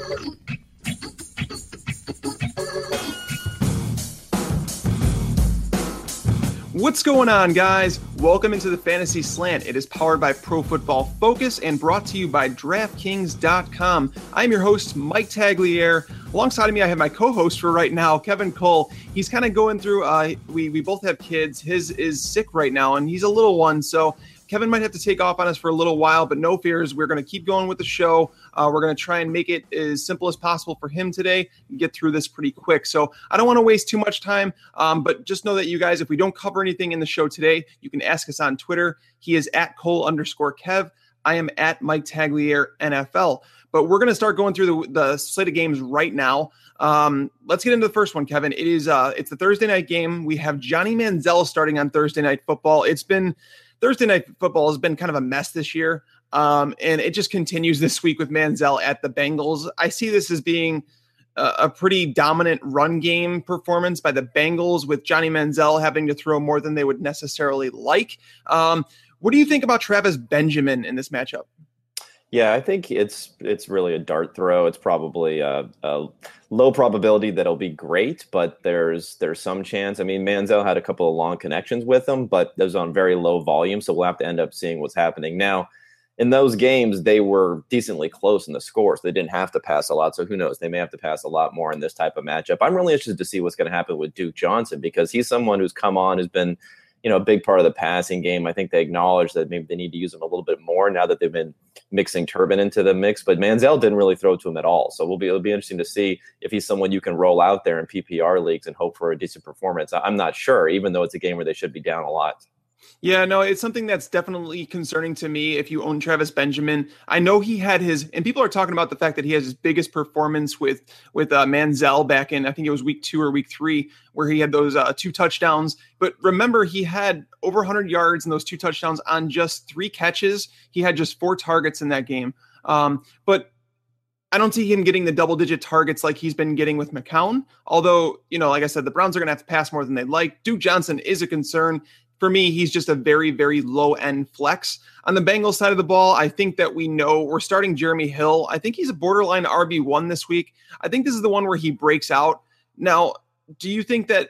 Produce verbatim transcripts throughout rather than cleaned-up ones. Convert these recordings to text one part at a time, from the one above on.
What's going on, guys? Welcome into the Fantasy Slant. It is powered by Pro Football Focus and brought to you by DraftKings dot com. I'm your host, Mike Tagliere. Alongside of me, I have my co-host for right now, Kevin Cole. He's kind of going through, uh, we, we both have kids. His is sick right now, and he's a little one, so Kevin might have to take off on us for a little while, but no fears. We're going to keep going with the show. Uh, we're going to try and make it as simple as possible for him today and get through this pretty quick. So I don't want to waste too much time, um, but just know that you guys, if we don't cover anything in the show today, you can ask us on Twitter. He is at Cole underscore Kev. I am at Mike Tagliere N F L. But we're going to start going through the, the slate of games right now. Um, let's get into the first one, Kevin. It is uh, it's the Thursday night game. We have Johnny Manziel starting on Thursday Night Football. It's been Thursday Night Football has been kind of a mess this year, um, and it just continues this week with Manziel at the Bengals. I see this as being a, a pretty dominant run game performance by the Bengals, with Johnny Manziel having to throw more than they would necessarily like. Um, what do you think about Travis Benjamin in this matchup? Yeah, I think it's it's really a dart throw. It's probably a, a low probability that it'll be great, but there's there's some chance. I mean, Manziel had a couple of long connections with him, but those on very low volume, so we'll have to end up seeing what's happening. Now, in those games, they were decently close in the score, so they didn't have to pass a lot. So who knows? They may have to pass a lot more in this type of matchup. I'm really interested to see what's going to happen with Duke Johnson, because he's someone who's come on, who's been, you know, a big part of the passing game. I think they acknowledge that maybe they need to use him a little bit more now that they've been mixing Turbin into the mix. But Manziel didn't really throw to him at all. So we'll be, it'll be interesting to see if he's someone you can roll out there in P P R leagues and hope for a decent performance. I'm not sure, even though it's a game where they should be down a lot. Yeah, no, it's something that's definitely concerning to me if you own Travis Benjamin. I know he had his, and people are talking about the fact that he has his biggest performance with with uh, Manziel back in, I think it was week two or week three, where he had those uh, two touchdowns. But remember, he had over one hundred yards and those two touchdowns on just three catches. He had just four targets in that game. Um, but I don't see him getting the double-digit targets like he's been getting with McCown. Although, you know, like I said, the Browns are going to have to pass more than they'd like. Duke Johnson is a concern. For me, he's just a very, very low-end flex. On the Bengals side of the ball, I think that we know we're starting Jeremy Hill. I think he's a borderline R B one this week. I think this is the one where he breaks out. Now, do you think that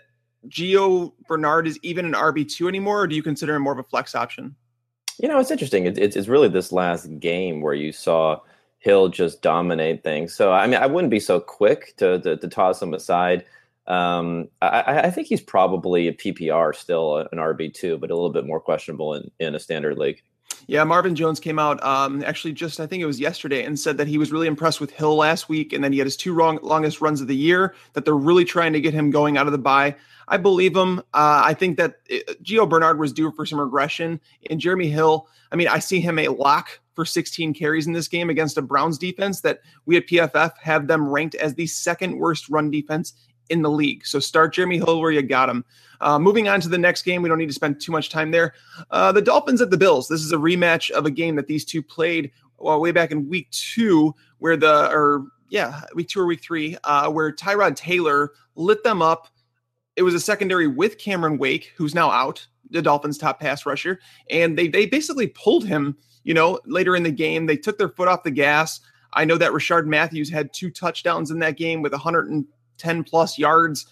Gio Bernard is even an R B two anymore, or do you consider him more of a flex option? You know, it's interesting. It, it's, it's really this last game where you saw Hill just dominate things. So, I mean, I wouldn't be so quick to to, to toss him aside. Um, I, I think he's probably a P P R still an R B two, but a little bit more questionable in, in a standard league. Yeah, Marvin Jones came out um, actually just, I think it was yesterday, and said that he was really impressed with Hill last week, and then he had his two wrong, longest runs of the year, that they're really trying to get him going out of the bye. I believe him. Uh, I think that it, Gio Bernard was due for some regression. And Jeremy Hill, I mean, I see him a lock for sixteen carries in this game against a Browns defense that we at P F F have them ranked as the second worst run defense in the league. So start Jeremy Hill where you got him. Uh, moving on to the next game, we don't need to spend too much time there. Uh, the Dolphins at the Bills. This is a rematch of a game that these two played well, way back in week two, where the, or yeah, week two or week three, uh, where Tyrod Taylor lit them up. It was a secondary with Cameron Wake, who's now out, the Dolphins' top pass rusher. And they they basically pulled him, you know, later in the game. They took their foot off the gas. I know that Rashard Matthews had two touchdowns in that game with one hundred ten plus yards.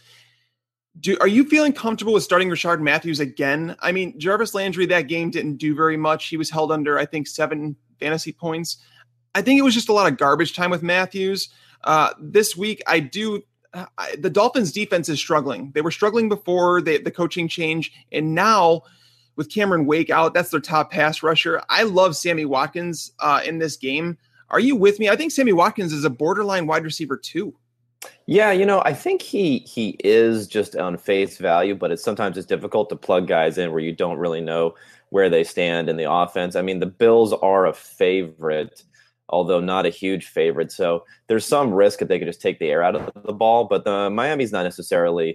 Do, are you feeling comfortable with starting Rashard Matthews again? I mean, Jarvis Landry, that game didn't do very much. He was held under, I think, seven fantasy points. I think it was just a lot of garbage time with Matthews. Uh, this week, I do. I, the Dolphins defense is struggling. They were struggling before they, the coaching change. And now with Cameron Wake out, that's their top pass rusher. I love Sammy Watkins uh, in this game. Are you with me? I think Sammy Watkins is a borderline wide receiver too. Yeah, you know, I think he he is just on face value, but it's sometimes it's difficult to plug guys in where you don't really know where they stand in the offense. I mean, the Bills are a favorite, although not a huge favorite. So there's some risk that they could just take the air out of the ball, but the Miami's not necessarily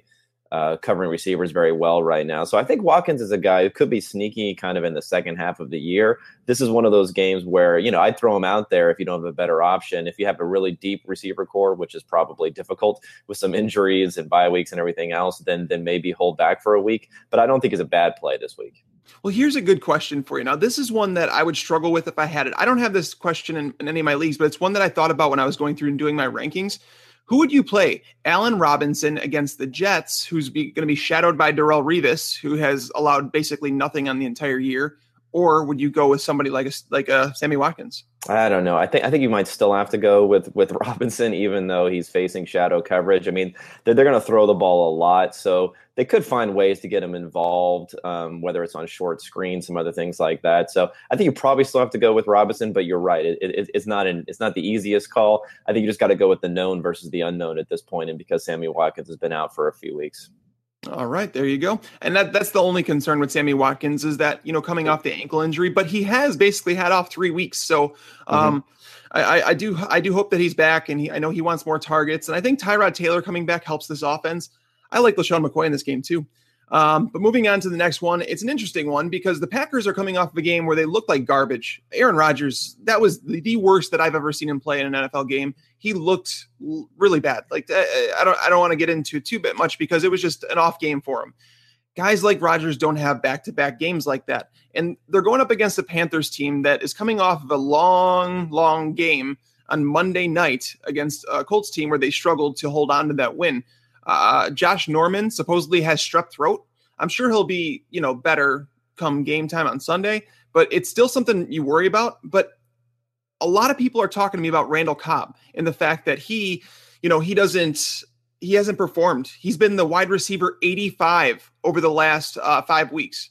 uh, covering receivers very well right now. So I think Watkins is a guy who could be sneaky kind of in the second half of the year. This is one of those games where, you know, I'd throw him out there if you don't have a better option. If you have a really deep receiver core, which is probably difficult with some injuries and bye weeks and everything else, then, then maybe hold back for a week. But I don't think it's a bad play this week. Well, here's a good question for you. Now, this is one that I would struggle with if I had it. I don't have this question in, in any of my leagues, but it's one that I thought about when I was going through and doing my rankings. Who would you play? Allen Robinson against the Jets, who's going to be shadowed by Darrelle Revis, who has allowed basically nothing on the entire year, or would you go with somebody like a, like a Sammy Watkins? I don't know. I think I think you might still have to go with with Robinson, even though he's facing shadow coverage. I mean, they're, they're going to throw the ball a lot, so they could find ways to get him involved, um, whether it's on short screen, some other things like that. So I think you probably still have to go with Robinson, but you're right. It, it, it's not an, it's not the easiest call. I think you just got to go with the known versus the unknown at this point, and because Sammy Watkins has been out for a few weeks. All right, there you go. And that that's the only concern with Sammy Watkins is that, you know, coming off the ankle injury, but he has basically had off three weeks. So um, mm-hmm. I, I do I do hope that he's back, and he, I know he wants more targets. And I think Tyrod Taylor coming back helps this offense. I like LaShawn McCoy in this game too. Um, but moving on to the next one, it's an interesting one because the Packers are coming off of a game where they look like garbage. Aaron Rodgers, that was the, the worst that I've ever seen him play in an N F L game. He looked really bad. Like I don't, I don't want to get into too bit much because it was just an off game for him. Guys like Rodgers don't have back-to-back games like that, and they're going up against a Panthers team that is coming off of a long, long game on Monday night against a Colts team where they struggled to hold on to that win. Uh, Josh Norman supposedly has strep throat. I'm sure he'll be, you know, better come game time on Sunday, but it's still something you worry about. But a lot of people are talking to me about Randall Cobb and the fact that he, you know, he doesn't, he hasn't performed. He's been the wide receiver eighty-five over the last uh, five weeks.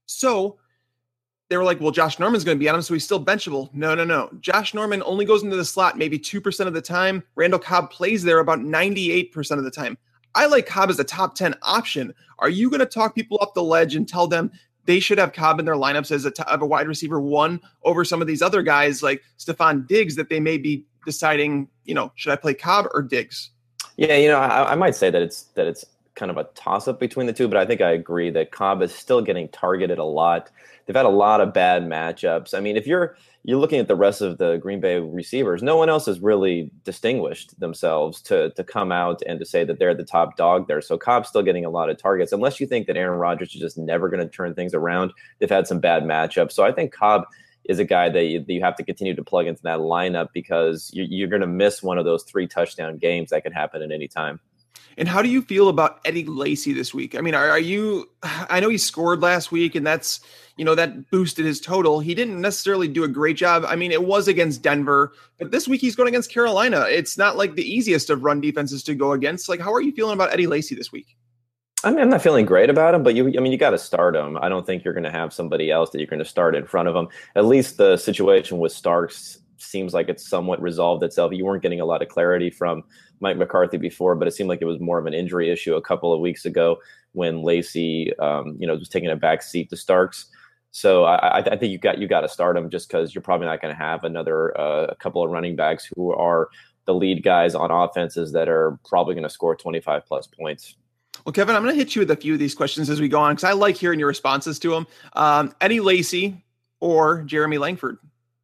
So they were like, well, Josh Norman's going to be on him, so he's still benchable. No, no, no. Josh Norman only goes into the slot maybe two percent of the time. Randall Cobb plays there about ninety-eight percent of the time. I like Cobb as a top ten option. Are you going to talk people off the ledge and tell them they should have Cobb in their lineups as a, t- a wide receiver one over some of these other guys like Stephon Diggs that they may be deciding, you know, should I play Cobb or Diggs? Yeah, you know, I, I might say that it's that it's kind of a toss-up between the two, but I think I agree that Cobb is still getting targeted a lot. They've had a lot of bad matchups. I mean, if you're you're looking at the rest of the Green Bay receivers, no one else has really distinguished themselves to to come out and to say that they're the top dog there. So Cobb's still getting a lot of targets, unless you think that Aaron Rodgers is just never going to turn things around. They've had some bad matchups. So I think Cobb is a guy that you, that you have to continue to plug into that lineup because you, you're going to miss one of those three touchdown games that can happen at any time. And how do you feel about Eddie Lacy this week? I mean, are, are you, I know he scored last week and that's, you know, that boosted his total. He didn't necessarily do a great job. I mean, it was against Denver, but this week he's going against Carolina. It's not like the easiest of run defenses to go against. Like, how are you feeling about Eddie Lacy this week? I mean, I'm not feeling great about him, but you, I mean, you got to start him. I don't think you're going to have somebody else that you're going to start in front of him. At least the situation with Starks seems like it's somewhat resolved itself. You weren't getting a lot of clarity from Mike McCarthy before, but it seemed like it was more of an injury issue a couple of weeks ago when Lacy, um, you know, was taking a back seat to Starks. So I, I think you got you got to start him just because you're probably not going to have another uh, a couple of running backs who are the lead guys on offenses that are probably going to score twenty-five plus points. Well, Kevin, I'm going to hit you with a few of these questions as we go on because I like hearing your responses to them. Um, Eddie Lacy or Jeremy Langford?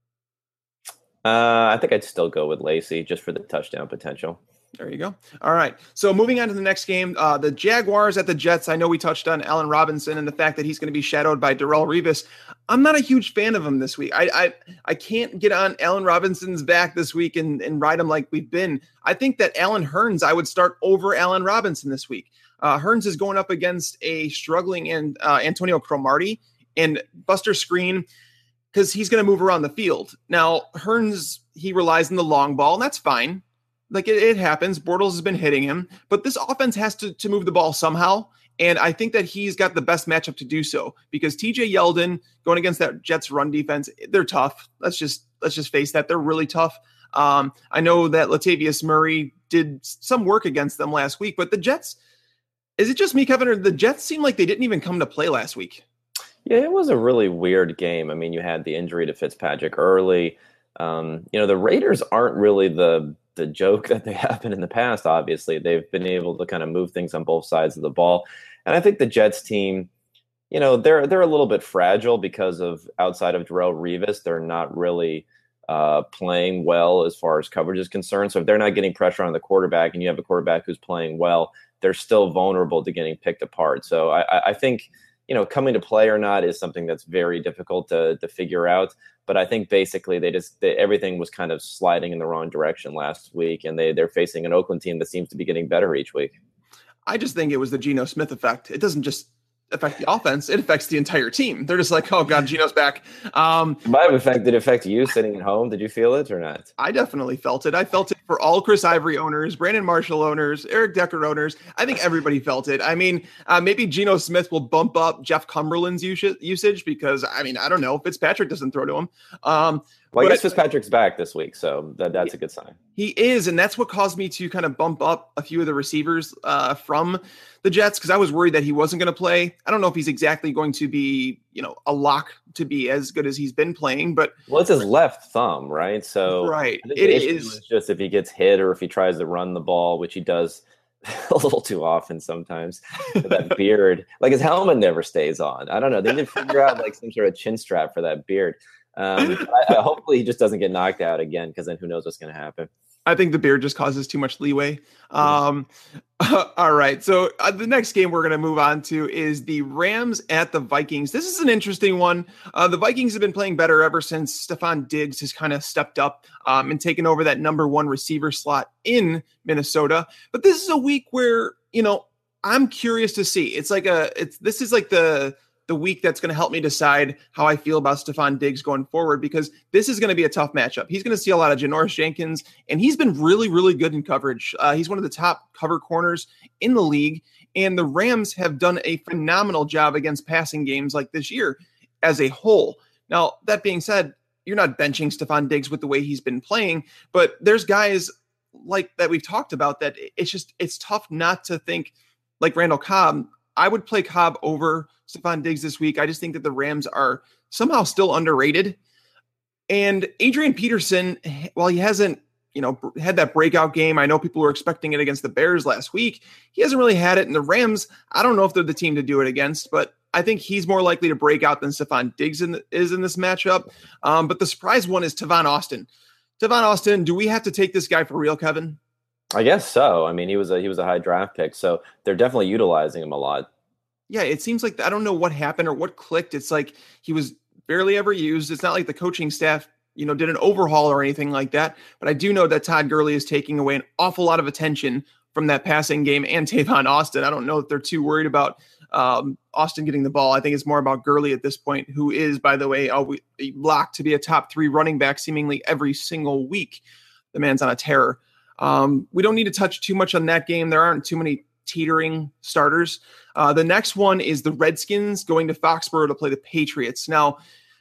Uh, I think I'd still go with Lacy just for the touchdown potential. There you go. All right. So moving on to the next game, uh, the Jaguars at the Jets. I know we touched on Allen Robinson and the fact that he's going to be shadowed by Darrelle Revis. I'm not a huge fan of him this week. I I, I can't get on Allen Robinson's back this week and, and ride him like we've been. I think that Allen Hurns, I would start over Allen Robinson this week. Uh, Hurns is going up against a struggling and uh, Antonio Cromartie and Buster Screen because he's going to move around the field. Now, Hurns, he relies on the long ball, and that's fine. Like it, it happens. Bortles has been hitting him, but this offense has to, to move the ball somehow. And I think that he's got the best matchup to do so because T J Yeldon going against that Jets run defense, they're tough. Let's just, let's just face that. They're really tough. Um, I know that Latavius Murray did some work against them last week, but the Jets, is it just me, Kevin, or the Jets seem like they didn't even come to play last week? Yeah, it was a really weird game. I mean, you had the injury to Fitzpatrick early. Um, you know, the Raiders aren't really the the joke that they have been in the past. Obviously, they've been able to kind of move things on both sides of the ball, and I think the Jets team, you know, they're they're a little bit fragile because of outside of Darrelle Revis, they're not really uh, playing well as far as coverage is concerned. So if they're not getting pressure on the quarterback, and you have a quarterback who's playing well, they're still vulnerable to getting picked apart. So I, I think, you know, coming to play or not is something that's very difficult to to figure out. But I think basically they just they, everything was kind of sliding in the wrong direction last week, and they they're facing an Oakland team that seems to be getting better each week. I just think it was the Geno Smith effect. It doesn't just affect the offense; it affects the entire team. They're just like, oh god, Geno's back. Um, it might have affected, did it affect you sitting at home? Did you feel it or not? I definitely felt it. I felt it for all Chris Ivory owners, Brandon Marshall owners, Eric Decker owners. I think everybody felt it. I mean, uh, maybe Geno Smith will bump up Jeff Cumberland's us- usage because, I mean, I don't know. Fitzpatrick doesn't throw to him. Um, well, I guess Fitzpatrick's back this week, so that, that's a good sign. He is, and that's what caused me to kind of bump up a few of the receivers uh, from the Jets because I was worried that he wasn't going to play. I don't know if he's exactly going to be, you know, a lock to be as good as he's been playing, but well, it's his left thumb, right? So right, it is. is just if he gets hit or if he tries to run the ball, which he does a little too often sometimes. That beard, like his helmet never stays on. I don't know. They need to figure out like some sort of chin strap for that beard. Um, I, I, hopefully he just doesn't get knocked out again, because then who knows what's going to happen. I think the beard just causes too much leeway. Um, all right. So uh, the next game we're going to move on to is the Rams at the Vikings. This is an interesting one. Uh, the Vikings have been playing better ever since Stephon Diggs has kind of stepped up um, and taken over that number one receiver slot in Minnesota. But this is a week where, you know, I'm curious to see. It's like a, it's, this is like the, the week that's going to help me decide how I feel about Stephon Diggs going forward, because this is going to be a tough matchup. He's going to see a lot of Janoris Jenkins, and he's been really, really good in coverage. Uh, he's one of the top cover corners in the league, and the Rams have done a phenomenal job against passing games like this year as a whole. Now, that being said, you're not benching Stephon Diggs with the way he's been playing, but there's guys like that we've talked about that it's just, it's tough not to think like Randall Cobb. I would play Cobb over Stephon Diggs this week. I just think that the Rams are somehow still underrated. And Adrian Peterson, while he hasn't, you know, had that breakout game, I know people were expecting it against the Bears last week. He hasn't really had it. And the Rams, I don't know if they're the team to do it against, but I think he's more likely to break out than Stephon Diggs in the, is in this matchup. Um, but the surprise one is Tavon Austin. Tavon Austin, do we have to take this guy for real, Kevin? I guess so. I mean, he was a he was a high draft pick, so they're definitely utilizing him a lot. Yeah, it seems like I don't know what happened or what clicked. It's like he was barely ever used. It's not like the coaching staff, you know, did an overhaul or anything like that. But I do know that Todd Gurley is taking away an awful lot of attention from that passing game and Tavon Austin. I don't know if they're too worried about um, Austin getting the ball. I think it's more about Gurley at this point, who is, by the way, always locked to be a top three running back seemingly every single week. The man's on a tear. Um, we don't need to touch too much on that game. There aren't too many teetering starters. Uh, the next one is the Redskins going to Foxborough to play the Patriots. Now,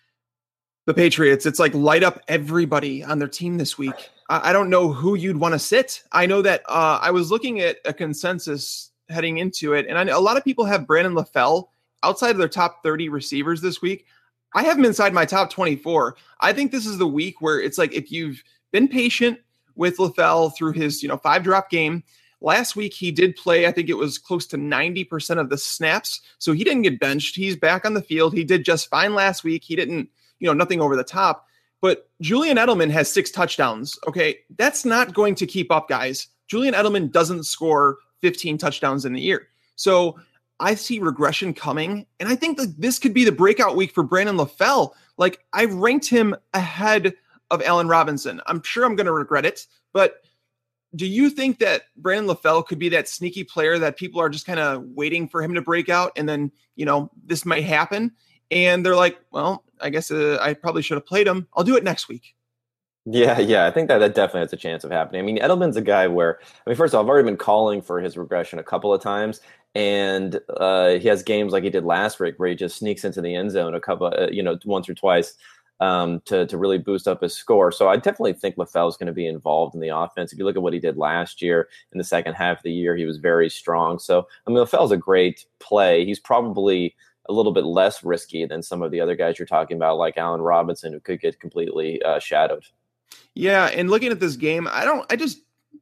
the Patriots, it's like light up everybody on their team this week. I, I don't know who you'd want to sit. I know that uh, I was looking at a consensus heading into it, and I know a lot of people have Brandon LaFell outside of their top thirty receivers this week. I have him inside my top twenty-four. I think this is the week where it's like if you've been patient with LaFell through his, you know, five drop game. Last week, he did play, I think it was close to ninety percent of the snaps. So he didn't get benched. He's back on the field. He did just fine last week. He didn't, you know, nothing over the top. But Julian Edelman has six touchdowns. Okay. That's not going to keep up, guys. Julian Edelman doesn't score fifteen touchdowns in the year. So I see regression coming. And I think that this could be the breakout week for Brandon LaFell. Like, I ranked him ahead of Allen Robinson. I'm sure I'm going to regret it, but do you think that Brandon LaFell could be that sneaky player that people are just kind of waiting for him to break out, and then, you know, this might happen and they're like, well, I guess uh, I probably should have played him. I'll do it next week. Yeah, yeah, I think that that definitely has a chance of happening. I mean, Edelman's a guy where, I mean, first of all, I've already been calling for his regression a couple of times, and uh, he has games like he did last week where he just sneaks into the end zone a couple, uh, you know, once or twice. Um, to to really boost up his score. So I definitely think LaFell is going to be involved in the offense. If you look at what he did last year in the second half of the year, he was very strong. So, I mean, LaFell's a great play. He's probably a little bit less risky than some of the other guys you're talking about, like Allen Robinson, who could get completely uh, shadowed. Yeah, and looking at this game, I don't, I just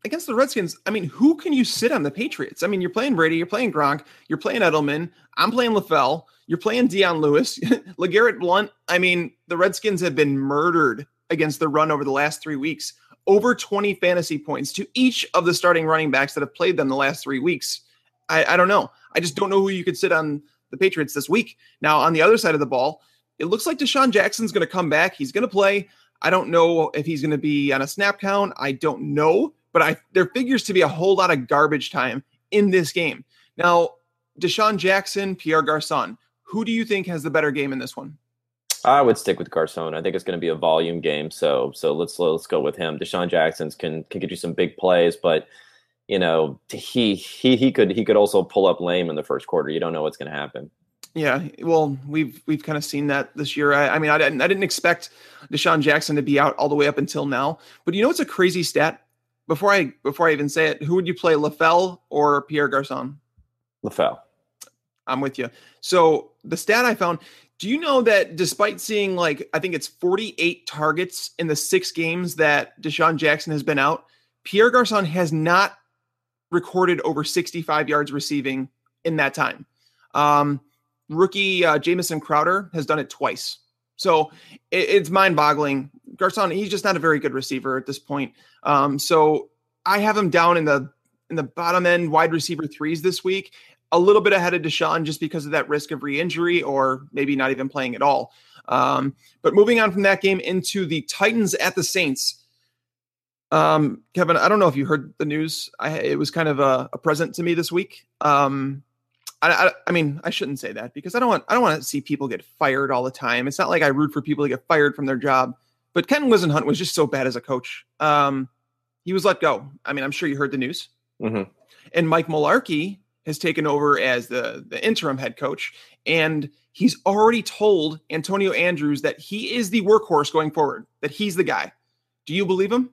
against the Redskins, I mean, who can you sit on the Patriots? I mean, you're playing Brady, you're playing Gronk, you're playing Edelman, I'm playing LaFell, you're playing Deion Lewis, LeGarrette Blount. I mean, the Redskins have been murdered against the run over the last three weeks. Over twenty fantasy points to each of the starting running backs that have played them the last three weeks. I, I don't know. I just don't know who you could sit on the Patriots this week. Now, on the other side of the ball, it looks like Deshaun Jackson's going to come back. He's going to play. I don't know if he's going to be on a snap count. I don't know. But I, there figures to be a whole lot of garbage time in this game. Now, Deshaun Jackson, Pierre Garçon, who do you think has the better game in this one? I would stick with Garcon. I think it's going to be a volume game, so so let's let's go with him. Deshaun Jackson's can can get you some big plays, but you know he he he could he could also pull up lame in the first quarter. You don't know what's going to happen. Yeah, well, we've we've kind of seen that this year. I, I mean, I didn't I didn't expect Deshaun Jackson to be out all the way up until now. But you know, it's a crazy stat. Before I before I even say it, who would you play, LaFell or Pierre Garçon? LaFell. I'm with you. So the stat I found. Do you know that despite seeing like, I think it's forty-eight targets in the six games that Deshaun Jackson has been out, Pierre Garçon has not recorded over sixty-five yards receiving in that time. Um, rookie uh, Jamison Crowder has done it twice. So it, it's mind boggling. Garçon, he's just not a very good receiver at this point. Um, so I have him down in the, in the bottom end wide receiver threes this week. A little bit ahead of Deshaun just because of that risk of re-injury or maybe not even playing at all. Um, but moving on from that game into the Titans at the Saints. Um, Kevin, I don't know if you heard the news. I, it was kind of a, a present to me this week. Um, I, I, I mean, I shouldn't say that because I don't want I don't want to see people get fired all the time. It's not like I root for people to get fired from their job. But Ken Wisenhunt was just so bad as a coach. Um, he was let go. I mean, I'm sure you heard the news. Mm-hmm. And Mike Mularkey has taken over as the, the interim head coach. And he's already told Antonio Andrews that he is the workhorse going forward, that he's the guy. Do you believe him?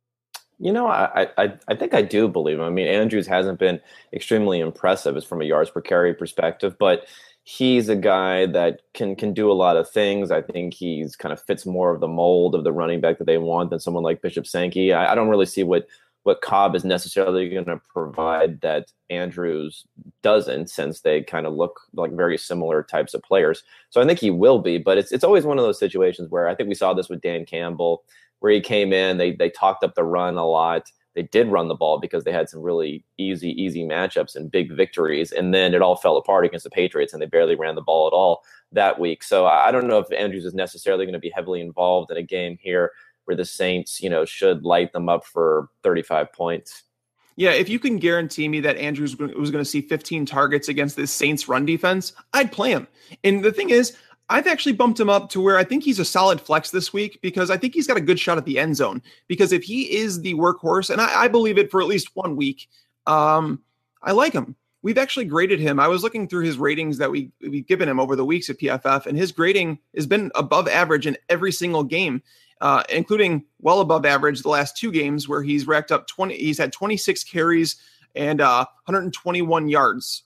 You know, I, I I think I do believe him. I mean, Andrews hasn't been extremely impressive as from a yards per carry perspective, but he's a guy that can can do a lot of things. I think he's kind of fits more of the mold of the running back that they want than someone like Bishop Sankey. I, I don't really see what what Cobb is necessarily going to provide that Andrews doesn't, since they kind of look like very similar types of players. So I think he will be, but it's it's always one of those situations where I think we saw this with Dan Campbell, where he came in, they they talked up the run a lot. They did run the ball because they had some really easy, easy matchups and big victories. And then it all fell apart against the Patriots and they barely ran the ball at all that week. So I don't know if Andrews is necessarily going to be heavily involved in a game here where the Saints, you know, should light them up for thirty-five points. Yeah, if you can guarantee me that Andrews was going to see fifteen targets against this Saints run defense, I'd play him. And the thing is, I've actually bumped him up to where I think he's a solid flex this week because I think he's got a good shot at the end zone. Because if he is the workhorse, and I, I believe it for at least one week, um, I like him. We've actually graded him. I was looking through his ratings that we, we've given him over the weeks at P F F, and his grading has been above average in every single game, uh, including well above average the last two games where he's racked up twenty. He's had twenty-six carries and uh, one hundred twenty-one yards.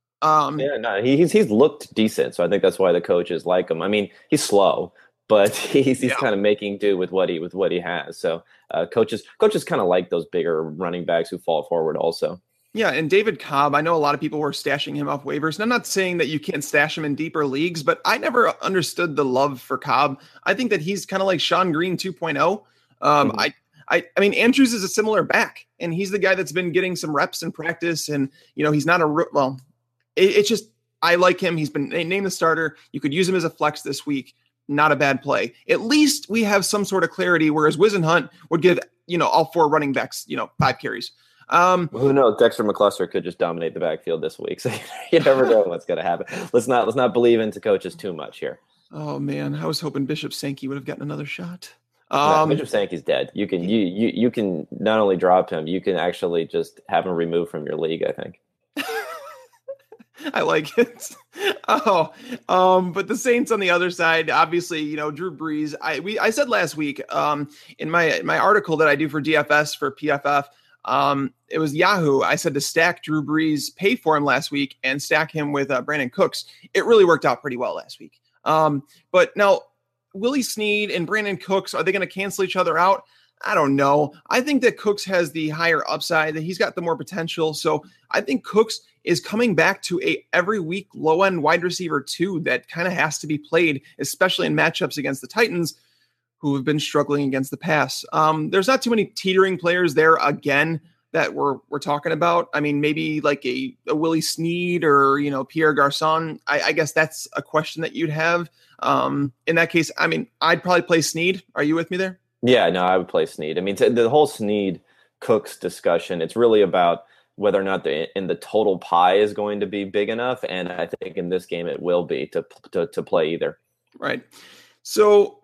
Um, yeah, no, he, he's he's looked decent, so I think that's why the coaches like him. I mean, he's slow, but he's he's yeah. kind of making do with what he with what he has. So uh, coaches coaches kind of like those bigger running backs who fall forward also. Yeah, and David Cobb, I know a lot of people were stashing him off waivers, and I'm not saying that you can't stash him in deeper leagues, but I never understood the love for Cobb. I think that he's kind of like Sean Green two point oh. Um, mm-hmm. I. I, I mean, Andrews is a similar back, and he's the guy that's been getting some reps in practice, and you know he's not a well. It, it's just, I like him. He's been named the starter. You could use him as a flex this week. Not a bad play. At least we have some sort of clarity, whereas Wisenhunt would give, you know, all four running backs, you know, five carries. Um, well, who knows? Dexter McCluster could just dominate the backfield this week. So you never know what's going to happen. Let's not, let's not believe into coaches too much here. Oh man. I was hoping Bishop Sankey would have gotten another shot. Um, no, Bishop Sankey's dead. You can, you, you, you can not only drop him, you can actually just have him removed from your league, I think. I like it. Oh, um, but the Saints on the other side, obviously, you know, Drew Brees. I we I said last week um, in my my article that I do for D F S for P F F, um, it was Yahoo. I said to stack Drew Brees, pay for him last week, and stack him with uh, Brandon Cooks. It really worked out pretty well last week. Um, but now Willie Snead and Brandon Cooks, are they going to cancel each other out? I don't know. I think that Cooks has the higher upside, that he's got the more potential. So I think Cooks is coming back to a every week low end wide receiver two that kind of has to be played, especially in matchups against the Titans, who have been struggling against the pass. Um, there's not too many teetering players there again that we're we're talking about. I mean, maybe like a, a Willie Snead or, you know, Pierre Garçon. I, I guess that's a question that you'd have. Um, in that case, I mean, I'd probably play Snead. Are you with me there? Yeah, no, I would play Snead. I mean, t- the whole Snead Cooks discussion, it's really about whether or not the in the total pie is going to be big enough, and I think in this game it will be to to, to play either. Right. So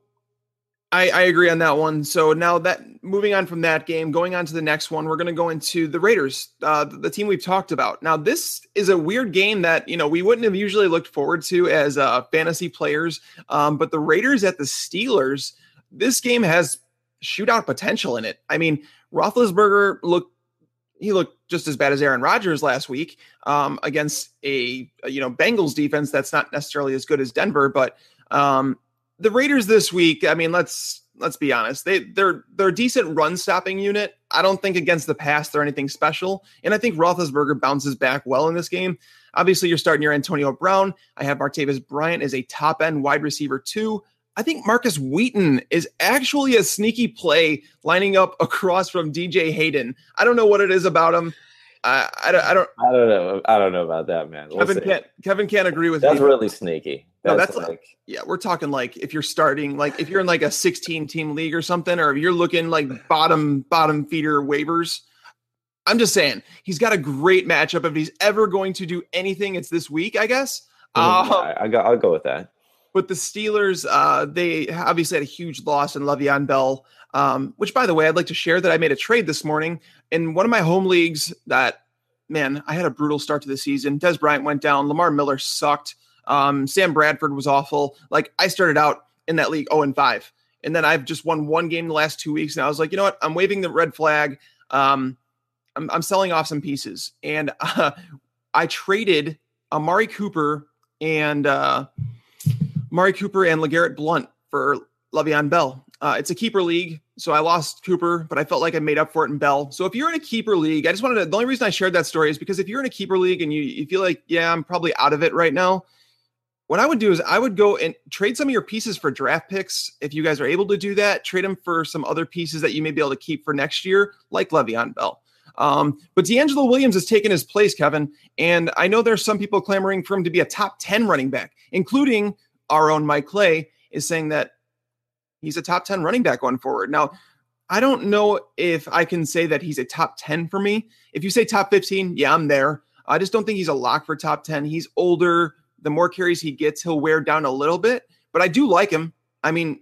I, I agree on that one. So now that moving on from that game, going on to the next one, we're going to go into the Raiders, uh, the, the team we've talked about. Now, this is a weird game that, you know, we wouldn't have usually looked forward to as uh, fantasy players, um, but the Raiders at the Steelers, this game has shootout potential in it. I mean, Roethlisberger looked he looked just as bad as Aaron Rodgers last week um, against a, a you know Bengals defense that's not necessarily as good as Denver. But um, the Raiders this week, I mean, let's let's be honest, they they're they're a decent run stopping unit. I don't think against the pass they're anything special, and I think Roethlisberger bounces back well in this game. Obviously, you're starting your Antonio Brown. I have Martavis Bryant as a top end wide receiver too. I think Marcus Wheaton is actually a sneaky play lining up across from D J Hayden. I don't know what it is about him. I, I, don't, I don't. I don't know. I don't know about that, man. We'll Kevin can't. Kevin can't agree with that's me. Really sneaky. That's no, that's like, like, yeah, we're talking like if you're starting, like if you're in like a sixteen team league or something, or if you're looking like bottom bottom feeder waivers. I'm just saying he's got a great matchup. If he's ever going to do anything, it's this week, I guess. Mm-hmm. Um, I, I go, I'll go with that. But the Steelers, uh, they obviously had a huge loss in Le'Veon Bell, um, which, by the way, I'd like to share that I made a trade this morning in one of my home leagues that, man, I had a brutal start to the season. Dez Bryant went down. Lamar Miller sucked. Um, Sam Bradford was awful. Like, I started out in that league oh and five. And then I've just won one game the last two weeks. And I was like, you know what? I'm waving the red flag. Um, I'm, I'm selling off some pieces. And uh, I traded Amari Cooper and uh, – Amari Cooper and LeGarrette Blount for Le'Veon Bell. Uh, it's a keeper league, so I lost Cooper, but I felt like I made up for it in Bell. So if you're in a keeper league, I just wanted to, the only reason I shared that story is because if you're in a keeper league and you, you feel like, yeah, I'm probably out of it right now, what I would do is I would go and trade some of your pieces for draft picks. If you guys are able to do that, trade them for some other pieces that you may be able to keep for next year, like Le'Veon Bell. Um, but DeAngelo Williams has taken his place, Kevin, and I know there's some people clamoring for him to be a top ten running back, including our own Mike Clay is saying that he's a top ten running back going forward. Now, I don't know if I can say that he's a top ten for me. If you say top fifteen, yeah, I'm there. I just don't think he's a lock for top ten. He's older. The more carries he gets, he'll wear down a little bit, but I do like him. I mean,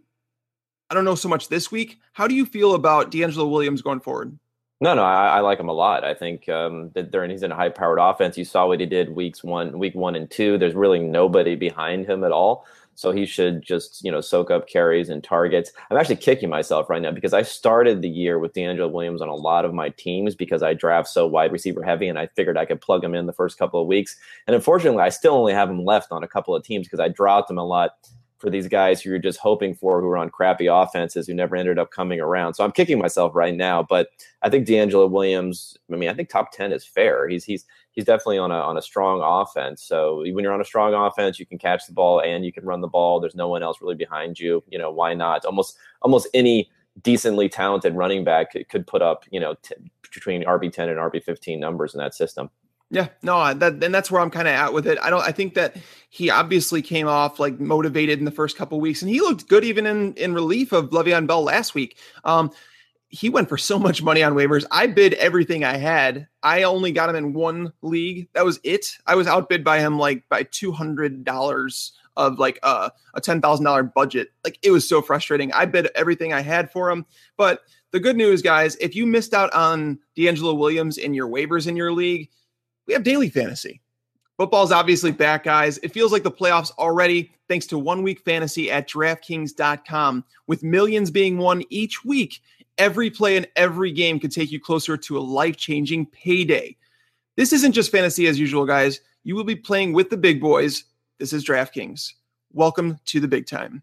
I don't know so much this week. How do you feel about DeAngelo Williams going forward? No, no, I, I like him a lot. I think um, that they're, he's in a high-powered offense. You saw what he did weeks one, week one and two. There's really nobody behind him at all, so he should just you know soak up carries and targets. I'm actually kicking myself right now because I started the year with DeAngelo Williams on a lot of my teams because I draft so wide receiver heavy, and I figured I could plug him in the first couple of weeks. And unfortunately, I still only have him left on a couple of teams because I dropped him a lot for these guys who you're just hoping for, who are on crappy offenses, who never ended up coming around. So I'm kicking myself right now, but I think DeAngelo Williams, I mean, I think top ten is fair. He's, he's, he's definitely on a, on a strong offense. So when you're on a strong offense, you can catch the ball and you can run the ball. There's no one else really behind you. You know, why not? Almost, almost any decently talented running back could, could put up, you know, t- between R B ten and R B fifteen numbers in that system. Yeah, no, that, and that's where I'm kind of at with it. I don't, I think that he obviously came off like motivated in the first couple of weeks, and he looked good even in, in relief of Le'Veon Bell last week. Um, he went for so much money on waivers. I bid everything I had. I only got him in one league. That was it. I was outbid by him like by two hundred dollars of like uh, a ten thousand dollars budget. Like it was so frustrating. I bid everything I had for him. But the good news, guys, if you missed out on DeAngelo Williams in your waivers in your league, we have daily fantasy. Football's obviously back, guys. It feels like the playoffs already, thanks to One Week Fantasy at DraftKings dot com. With millions being won each week, every play in every game could take you closer to a life-changing payday. This isn't just fantasy as usual, guys. You will be playing with the big boys. This is DraftKings. Welcome to the big time.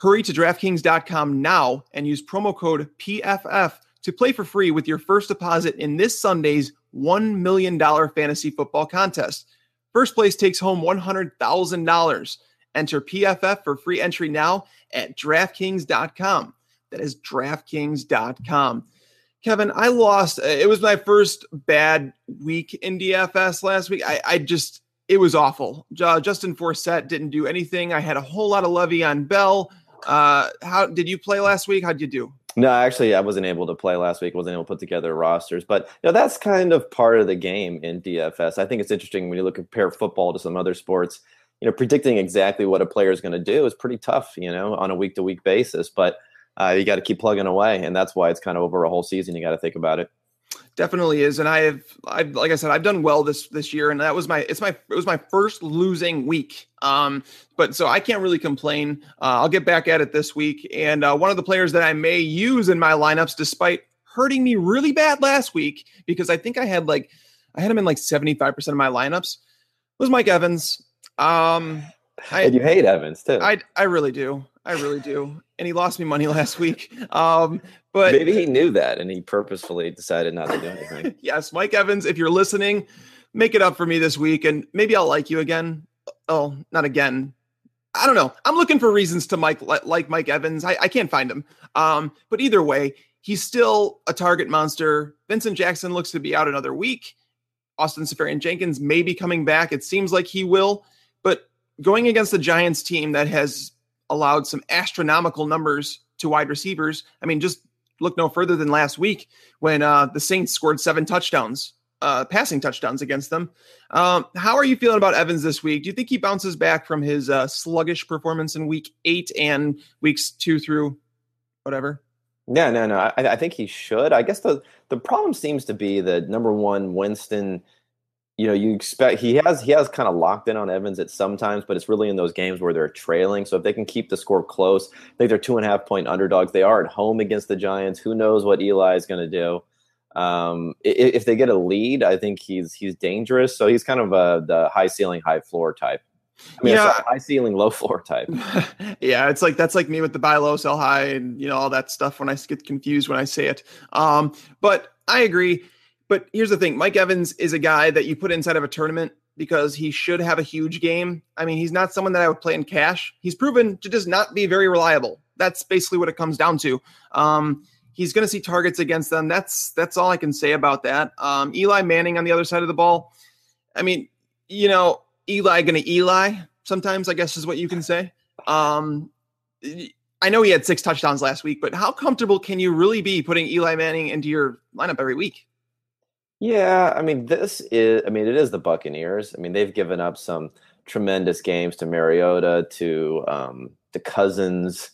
Hurry to DraftKings dot com now and use promo code P F F to play for free with your first deposit in this Sunday's one million dollars fantasy football contest. First place takes home one hundred thousand dollars. Enter P F F for free entry now at DraftKings dot com. That is DraftKings dot com. Kevin, I lost. It was my first bad week in D F S last week. I, I just, it was awful. Uh, Justin Forsett didn't do anything. I had a whole lot of Le'Veon Bell. Uh, how did you play last week? How'd you do? No, actually, I wasn't able to play last week. Wasn't able to put together rosters, but you know, that's kind of part of the game in D F S. I think it's interesting when you look compare football to some other sports. You know, predicting exactly what a player is going to do is pretty tough, you know, on a week to week basis. But uh, you got to keep plugging away, and that's why it's kind of over a whole season. You got to think about it. Definitely is, and I have, I've, like I said, I've done well this this year, and that was my, it's my, it was my first losing week. Um, but so I can't really complain. Uh, I'll get back at it this week, and uh, one of the players that I may use in my lineups, despite hurting me really bad last week, because I think I had like, I had him in like seventy-five percent of my lineups, was Mike Evans. Um, I, and you hate Evans too. I I really do. I really do. And he lost me money last week. Um, but maybe he knew that and he purposefully decided not to do anything. Yes, Mike Evans, if you're listening, make it up for me this week, and maybe I'll like you again. Oh, not again. I don't know. I'm looking for reasons to Mike like Mike Evans. I, I can't find him. Um, but either way, he's still a target monster. Vincent Jackson looks to be out another week. Austin Seferian-Jenkins may be coming back. It seems like he will. But going against the Giants team that has allowed some astronomical numbers to wide receivers, I mean, just look no further than last week when uh, the Saints scored seven touchdowns, uh, passing touchdowns against them. Um, how are you feeling about Evans this week? Do you think he bounces back from his uh, sluggish performance in week eight and weeks two through whatever? No, no, no. I, I think he should. I guess the, the problem seems to be that, number one, Winston, you know, you expect he has he has kind of locked in on Evans at sometimes, but it's really in those games where they're trailing. So if they can keep the score close, I think they're two and a half point underdogs. They are at home against the Giants. Who knows what Eli is going to do? Um, if, if they get a lead, I think he's he's dangerous. So he's kind of a the high ceiling, high floor type. I mean, yeah. High ceiling, low floor type. Yeah, it's like that's like me with the buy low, sell high, and you know all that stuff. When I get confused when I say it, um, but I agree. But here's the thing: Mike Evans is a guy that you put inside of a tournament because he should have a huge game. I mean, he's not someone that I would play in cash. He's proven to just not be very reliable. That's basically what it comes down to. Um, he's going to see targets against them. That's that's all I can say about that. Um, Eli Manning on the other side of the ball. I mean, you know. Eli going to Eli sometimes, I guess is what you can say. Um, I know he had six touchdowns last week, but how comfortable can you really be putting Eli Manning into your lineup every week? Yeah, I mean, this is, I mean, it is the Buccaneers. I mean, they've given up some tremendous games to Mariota, to, um, to Cousins.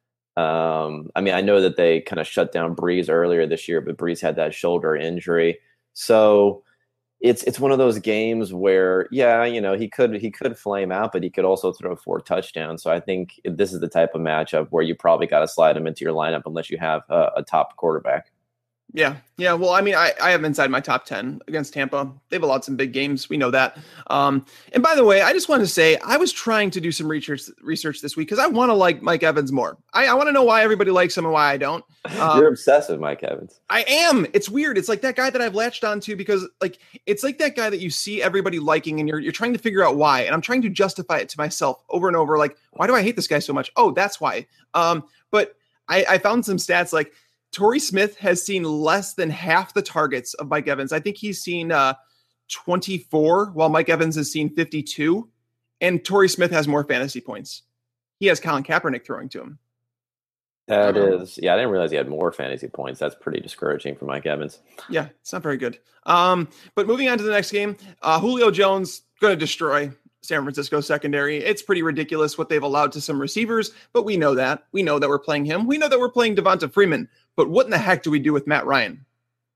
Um, I mean, I know that they kind of shut down Breeze earlier this year, but Breeze had that shoulder injury. So, It's it's one of those games where, yeah, you know, he could he could flame out, but he could also throw four touchdowns. So I think this is the type of matchup where you probably got to slide him into your lineup unless you have a, a top quarterback. Yeah. Yeah. Well, I mean, I, I have him inside my top ten against Tampa. They've allowed some big games. We know that. Um, and by the way, I just wanted to say I was trying to do some research research this week because I want to like Mike Evans more. I, I want to know why everybody likes him and why I don't. Um, You're obsessed with Mike Evans. I am. It's weird. It's like that guy that I've latched onto because like it's like that guy that you see everybody liking and you're you're trying to figure out why. And I'm trying to justify it to myself over and over. Like, why do I hate this guy so much? Oh, that's why. Um, but I, I found some stats like Torrey Smith has seen less than half the targets of Mike Evans. I think he's seen uh, twenty-four, while Mike Evans has seen fifty-two. And Torrey Smith has more fantasy points. He has Colin Kaepernick throwing to him. That um, is, yeah, I didn't realize he had more fantasy points. That's pretty discouraging for Mike Evans. Yeah, it's not very good. Um, but moving on to the next game, uh, Julio Jones going to destroy San Francisco secondary. It's pretty ridiculous what they've allowed to some receivers, but we know that. We know that we're playing him. We know that we're playing Devonta Freeman. But what in the heck do we do with Matt Ryan?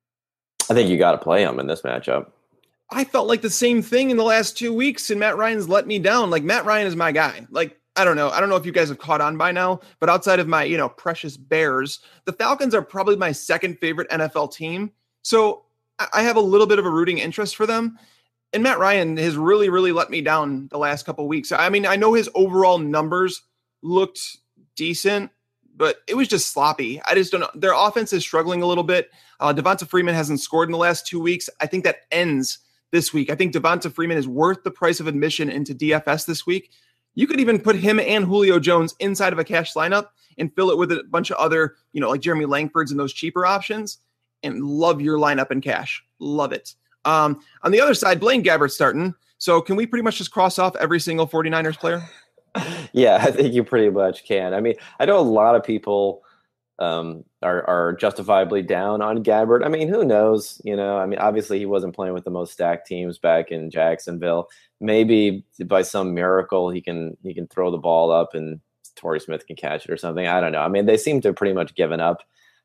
I think you got to play him in this matchup. I felt like the same thing in the last two weeks, and Matt Ryan's let me down. Like, Matt Ryan is my guy. Like, I don't know. I don't know if you guys have caught on by now, but outside of my, you know, precious Bears, the Falcons are probably my second favorite N F L team. So I have a little bit of a rooting interest for them. And Matt Ryan has really, really let me down the last couple of weeks. I mean, I know his overall numbers looked decent, but it was just sloppy. I just don't know. Their offense is struggling a little bit. Uh, Devonta Freeman hasn't scored in the last two weeks. I think that ends this week. I think Devonta Freeman is worth the price of admission into D F S this week. You could even put him and Julio Jones inside of a cash lineup and fill it with a bunch of other, you know, like Jeremy Langfords and those cheaper options, and love your lineup in cash. Love it. Um, on the other side, Blaine Gabbert starting. So can we pretty much just cross off every single 49ers player? Yeah, I think you pretty much can. I mean, I know a lot of people um, are, are justifiably down on Gabbert. I mean, who knows? You know, I mean, obviously he wasn't playing with the most stacked teams back in Jacksonville. Maybe by some miracle he can he can throw the ball up and Torrey Smith can catch it or something. I don't know. I mean, they seem to have pretty much given up.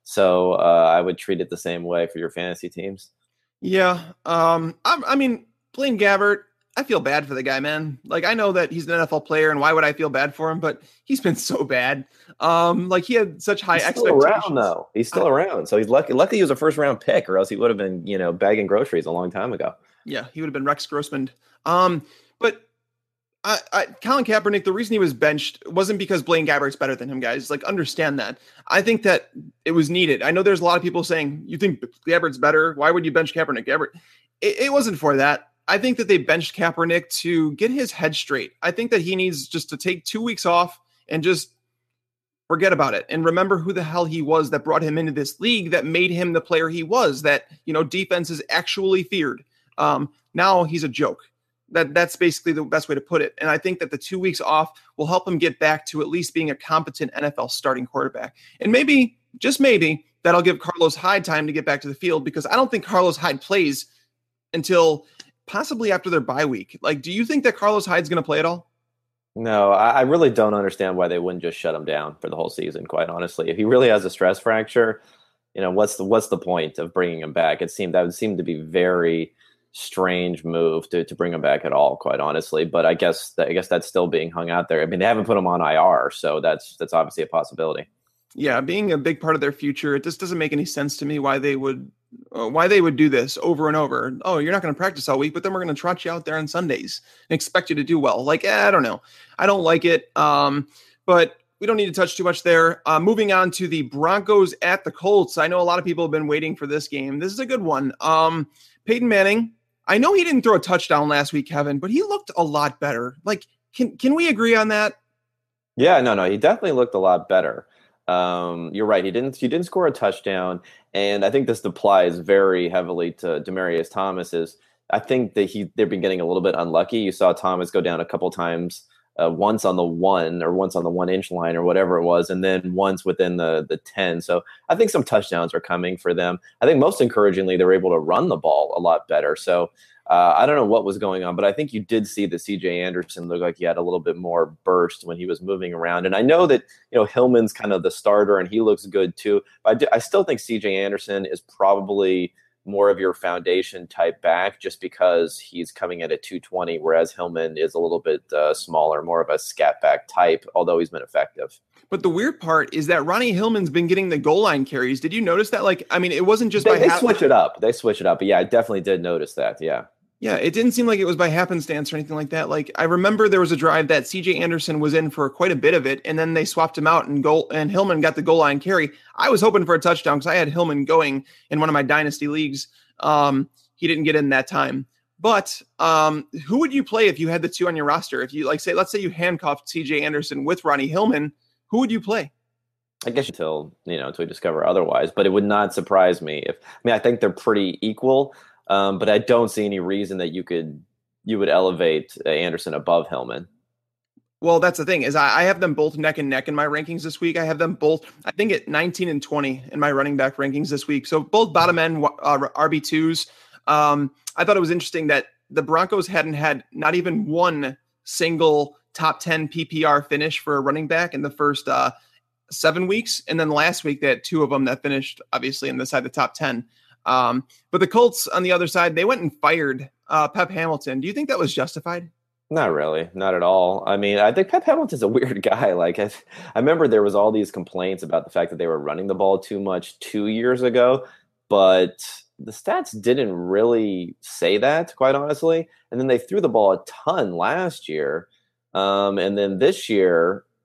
So uh, I would treat it the same way for your fantasy teams. Yeah. Um, I, I mean, Blaine Gabbert, I feel bad for the guy, man. Like, I know that he's an N F L player, and why would I feel bad for him? But he's been so bad. Um, like he had such high he's still expectations. Around, though. He's still I, around, so he's lucky. Lucky he was a first round pick, or else he would have been, you know, bagging groceries a long time ago. Yeah, he would have been Rex Grossman. Um, but I, I, Colin Kaepernick, the reason he was benched wasn't because Blaine Gabbert's better than him, guys. Like, understand that. I think that it was needed. I know there's a lot of people saying, you think Gabbert's better? Why would you bench Kaepernick? Gabbert? It, it wasn't for that. I think that they benched Kaepernick to get his head straight. I think that he needs just to take two weeks off and just forget about it and remember who the hell he was that brought him into this league, that made him the player he was, that, you know, defenses actually feared. Um, now he's a joke. That that's basically the best way to put it. And I think that the two weeks off will help him get back to at least being a competent N F L starting quarterback. And maybe, just maybe, that'll give Carlos Hyde time to get back to the field, because I don't think Carlos Hyde plays until possibly after their bye week. Like, do you think that Carlos Hyde's going to play at all? No, I really don't understand why they wouldn't just shut him down for the whole season, quite honestly. If he really has a stress fracture, you know, what's the what's the point of bringing him back? It seemed that would seem to be very strange move to, to bring him back at all, quite honestly. But I guess that, I guess that's still being hung out there. I mean, they haven't put him on I R, so that's that's obviously a possibility. Yeah, being a big part of their future, it just doesn't make any sense to me why they would uh, why they would do this over and over. Oh, you're not going to practice all week, but then we're going to trot you out there on Sundays and expect you to do well. Like, eh, I don't know. I don't like it. Um, but we don't need to touch too much there. Uh, moving on to the Broncos at the Colts. I know a lot of people have been waiting for this game. This is a good one. Um, Peyton Manning, I know he didn't throw a touchdown last week, Kevin, but he looked a lot better. Like, can can we agree on that? Yeah, no, no, he definitely looked a lot better. Um, you're right. He didn't he didn't score a touchdown, and I think this applies very heavily to Demaryius Thomas. Is I think that he they've been getting a little bit unlucky. You saw Thomas go down a couple times, uh, once on the one or once on the one inch line or whatever it was, and then once within the the ten. So I think some touchdowns are coming for them. I think most encouragingly, they were able to run the ball a lot better. So uh, I don't know what was going on, but I think you did see that C J Anderson looked like he had a little bit more burst when he was moving around. And I know that, you know, Hillman's kind of the starter and he looks good too. But I, do, I still think C J Anderson is probably more of your foundation type back, just because he's coming in at two twenty, whereas Hillman is a little bit uh, smaller, more of a scat back type, although he's been effective. But the weird part is that Ronnie Hillman's been getting the goal line carries. Did you notice that? Like, I mean, it wasn't just they, by they hap- switch it up. They switch it up. But yeah, I definitely did notice that. Yeah. Yeah, it didn't seem like it was by happenstance or anything like that. Like, I remember there was a drive that C J Anderson was in for quite a bit of it, and then they swapped him out, and goal and Hillman got the goal line carry. I was hoping for a touchdown because I had Hillman going in one of my dynasty leagues. Um, he didn't get in that time. But um, who would you play if you had the two on your roster? If you, like, say, let's say you handcuffed C J Anderson with Ronnie Hillman, who would you play? I guess until, you know, until we discover otherwise, but it would not surprise me if, I mean, I think they're pretty equal, um, but I don't see any reason that you could, you would elevate uh, Anderson above Hillman. Well, that's the thing is I, I have them both neck and neck in my rankings this week. I have them both, I think at nineteen and twenty in my running back rankings this week. So both bottom end uh, R B twos. Um, I thought it was interesting that the Broncos hadn't had not even one single top ten P P R finish for a running back in the first uh, seven weeks. And then last week they had two of them that finished obviously in the side of the top ten. Um, but the Colts on the other side, they went and fired uh, Pep Hamilton. Do you think that was justified? Not really, not at all. I mean, I think Pep Hamilton's a weird guy. Like, I, I remember there was all these complaints about the fact that they were running the ball too much two years ago, but the stats didn't really say that, quite honestly. And then they threw the ball a ton last year. Um, and then this year,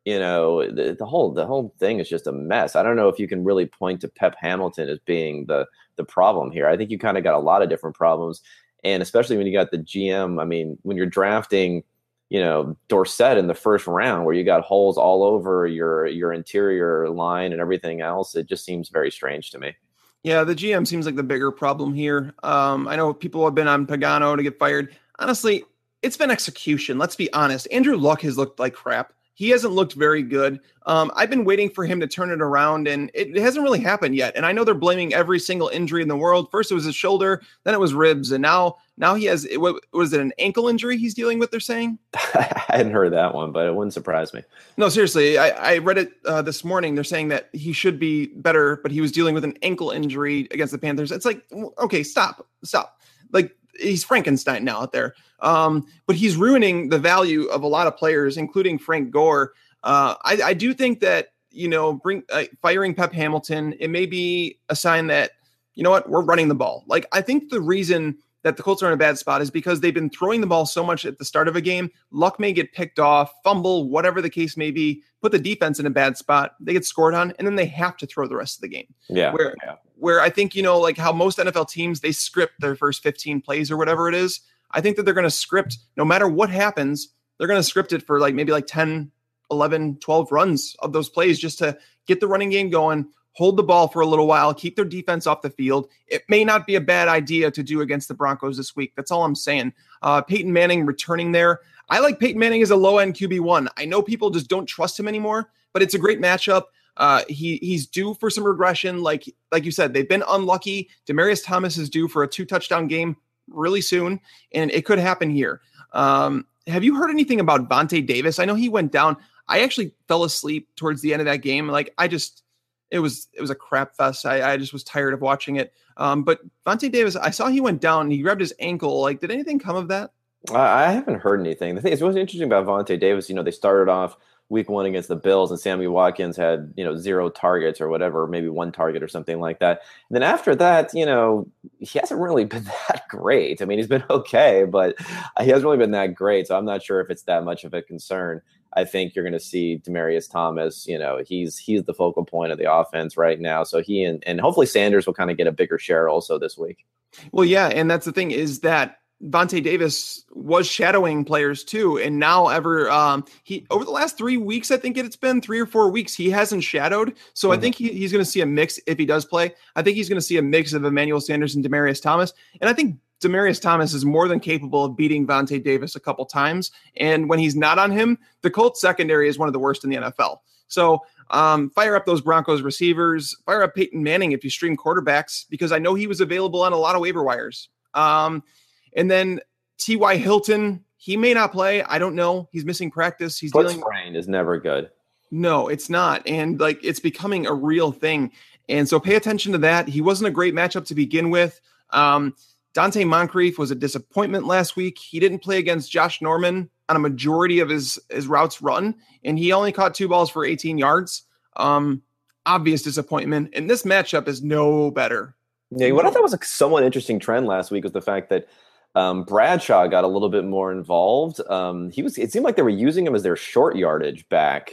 you know, the, the whole the whole thing is just a mess. I don't know if you can really point to Pep Hamilton as being the the problem here. I think you kind of got a lot of different problems, and especially when you got the G M. I mean, when you're drafting, you know, Dorsett in the first round, where you got holes all over your your interior line and everything else, it just seems very strange to me. Yeah, the G M seems like the bigger problem here. Um, I know people have been on Pagano to get fired. Honestly, it's been execution. Let's be honest. Andrew Luck has looked like crap. He hasn't looked very good. Um, I've been waiting for him to turn it around, and it, it hasn't really happened yet. And I know they're blaming every single injury in the world. First it was his shoulder, then it was ribs, and now now he has, what was it, an ankle injury he's dealing with, they're saying? I hadn't heard that one, but it wouldn't surprise me. No, seriously, I, I read it uh, this morning. They're saying that he should be better, but he was dealing with an ankle injury against the Panthers. It's like, okay, stop, stop. Like, he's Frankenstein now out there. Um, but he's ruining the value of a lot of players, including Frank Gore. Uh, I, I do think that, you know, bring uh, firing Pep Hamilton, it may be a sign that, you know what, we're running the ball. Like, I think the reason that the Colts are in a bad spot is because they've been throwing the ball so much at the start of a game. Luck may get picked off, fumble, whatever the case may be, put the defense in a bad spot. They get scored on, and then they have to throw the rest of the game. Yeah. Where, yeah. where I think, you know, like how most N F L teams, they script their first fifteen plays or whatever it is. I think that they're going to script, no matter what happens, they're going to script it for like maybe like ten, eleven, twelve runs of those plays just to get the running game going, hold the ball for a little while, keep their defense off the field. It may not be a bad idea to do against the Broncos this week. That's all I'm saying. Uh, Peyton Manning returning there. I like Peyton Manning as a low-end Q B one. I know people just don't trust him anymore, but it's a great matchup. Uh, he he's due for some regression. Like, like you said, they've been unlucky. Demaryius Thomas is due for a two-touchdown game really soon, and it could happen here. Um, have you heard anything about Vontae Davis? I know he went down. I actually fell asleep towards the end of that game. Like, I just, it was, it was a crap fest. I, I just was tired of watching it. Um, but Vontae Davis, I saw he went down and he grabbed his ankle. Like, did anything come of that? I haven't heard anything. The thing is, what's interesting about Vontae Davis, you know, they started off week one against the Bills, and Sammy Watkins had, you know, zero targets or whatever, maybe one target or something like that. And then after that, you know, he hasn't really been that great. I mean, he's been okay, but he hasn't really been that great. So I'm not sure if it's that much of a concern. I think you're going to see Demaryius Thomas, you know, he's he's the focal point of the offense right now. So he and, and hopefully Sanders will kind of get a bigger share also this week. Well, yeah, and that's the thing is that Vontae Davis was shadowing players too, and now ever um, he over the last three weeks, I think it's been three or four weeks, he hasn't shadowed. So mm-hmm. I think he, he's going to see a mix if he does play. I think he's going to see a mix of Emmanuel Sanders and Demaryius Thomas, and I think Demaryius Thomas is more than capable of beating Vontae Davis a couple times. And when he's not on him, the Colts secondary is one of the worst in the N F L. So um, fire up those Broncos receivers, fire up Peyton Manning if you stream quarterbacks, because I know he was available on a lot of waiver wires. Um, And then T Y. Hilton, he may not play. I don't know. He's missing practice. He's Foot dealing. sprain is never good. No, it's not. And like, it's becoming a real thing. And so pay attention to that. He wasn't a great matchup to begin with. Um, Dante Moncrief was a disappointment last week. He didn't play against Josh Norman on a majority of his, his routes run, and he only caught two balls for eighteen yards. Um, obvious disappointment. And this matchup is no better. Yeah, what I thought was a somewhat interesting trend last week was the fact that Um, Bradshaw got a little bit more involved. Um, he was. It seemed like they were using him as their short yardage back,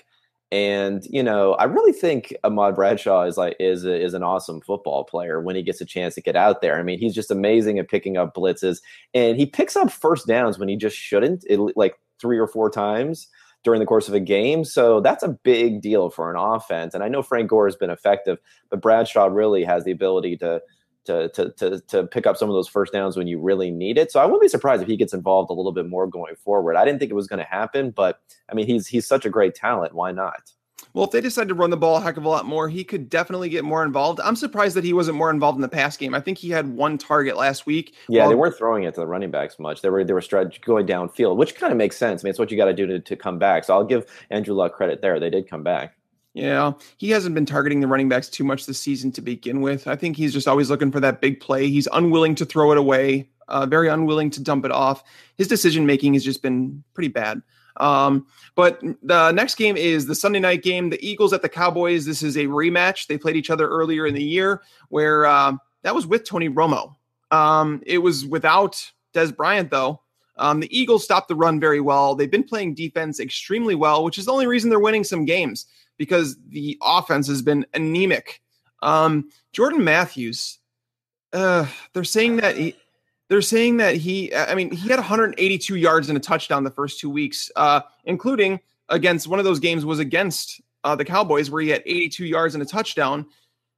and you know, I really think Ahmad Bradshaw is like is a, is an awesome football player when he gets a chance to get out there. I mean, he's just amazing at picking up blitzes, and he picks up first downs when he just shouldn't. It, like three or four times during the course of a game. So that's a big deal for an offense. And I know Frank Gore has been effective, but Bradshaw really has the ability to. To, to to to pick up some of those first downs when you really need it. So I wouldn't be surprised if he gets involved a little bit more going forward. I didn't think it was going to happen, but I mean, he's he's such a great talent. Why not? Well, if they decide to run the ball a heck of a lot more, he could definitely get more involved. I'm surprised that he wasn't more involved in the pass game. I think he had one target last week. Yeah, well, they weren't throwing it to the running backs much. They were they were stretch, going downfield, which kind of makes sense. I mean, it's what you got to do to to come back. So I'll give Andrew Luck credit there. They did come back. Yeah, he hasn't been targeting the running backs too much this season to begin with. I think he's just always looking for that big play. He's unwilling to throw it away, uh, very unwilling to dump it off. His decision-making has just been pretty bad. Um, but the next game is the Sunday night game, the Eagles at the Cowboys. This is a rematch. They played each other earlier in the year where uh, that was with Tony Romo. Um, it was without Des Bryant, though. Um, the Eagles stopped the run very well. They've been playing defense extremely well, which is the only reason they're winning some games because the offense has been anemic. Um, Jordan Matthews, uh, they're saying that he, they're saying that he, I mean, he had one hundred eighty-two yards and a touchdown the first two weeks, uh, including against one of those games was against uh, the Cowboys where he had eighty-two yards and a touchdown.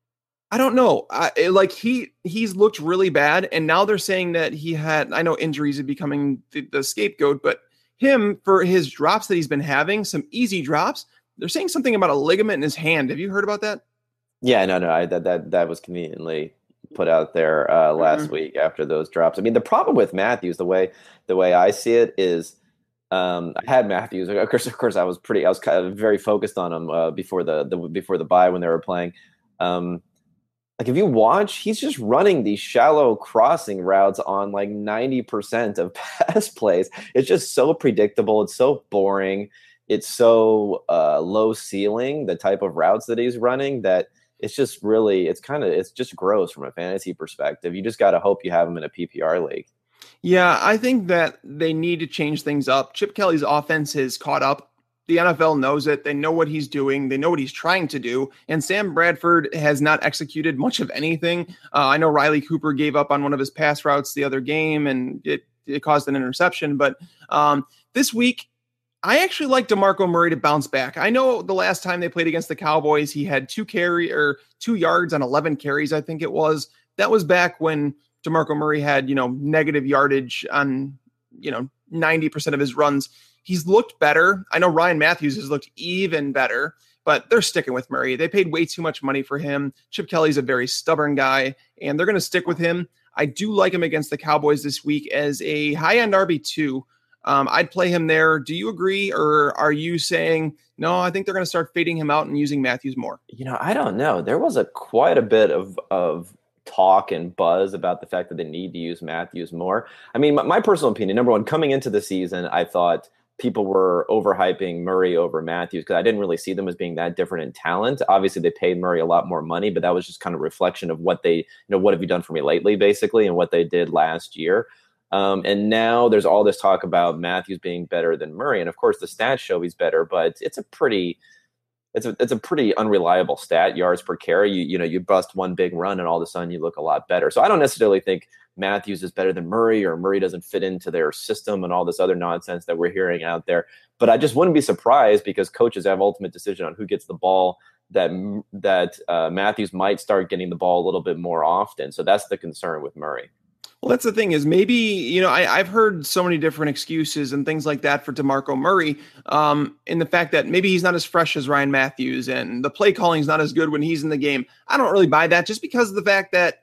I don't know. I, like he he's looked really bad, and now they're saying that he had. I know injuries are becoming the, the scapegoat, but him for his drops that he's been having, some easy drops. They're saying something about a ligament in his hand. Have you heard about that? Yeah, no, no. I, that that that was conveniently put out there uh, last mm-hmm. week after those drops. I mean, the problem with Matthews, the way the way I see it is, um, I had Matthews. Of course, of course, I was pretty. I was kind of very focused on him uh, before the, the before the bye when they were playing. Um, Like if you watch, he's just running these shallow crossing routes on like ninety percent of pass plays. It's just so predictable. It's so boring. It's so uh, low ceiling, the type of routes that he's running, that it's just really, it's kind of, it's just gross from a fantasy perspective. You just got to hope you have him in a P P R league. Yeah, I think that they need to change things up. Chip Kelly's offense has caught up. The N F L knows it. They know what he's doing. They know what he's trying to do. And Sam Bradford has not executed much of anything. Uh, I know Riley Cooper gave up on one of his pass routes the other game, and it, it caused an interception. But um, this week, I actually like DeMarco Murray to bounce back. I know the last time they played against the Cowboys, he had two carry or two yards on eleven carries, I think it was. That was back when DeMarco Murray had, you know, negative yardage on, you know, ninety percent of his runs. He's looked better. I know Ryan Matthews has looked even better, but they're sticking with Murray. They paid way too much money for him. Chip Kelly's a very stubborn guy, and they're going to stick with him. I do like him against the Cowboys this week as a high-end R B two. Um, I'd play him there. Do you agree, or are you saying, no, I think they're going to start fading him out and using Matthews more? You know, I don't know. There was a quite a bit of of talk and buzz about the fact that they need to use Matthews more. I mean, my, my personal opinion, number one, coming into the season, I thought people were overhyping Murray over Matthews because I didn't really see them as being that different in talent. Obviously, they paid Murray a lot more money, but that was just kind of a reflection of what they, you know, what have you done for me lately, basically, and what they did last year. Um, and now there's all this talk about Matthews being better than Murray. And of course, the stats show he's better, but it's a pretty, it's a, it's a pretty unreliable stat, yards per carry. You, you know, you bust one big run and all of a sudden you look a lot better. So I don't necessarily think Matthews is better than Murray, or Murray doesn't fit into their system and all this other nonsense that we're hearing out there. But I just wouldn't be surprised, because coaches have ultimate decision on who gets the ball, that that uh, Matthews might start getting the ball a little bit more often. So that's the concern with Murray. Well, that's the thing is maybe, you know, I, I've heard so many different excuses and things like that for DeMarco Murray, um, in the fact that maybe he's not as fresh as Ryan Matthews and the play calling is not as good when he's in the game. I don't really buy that, just because of the fact that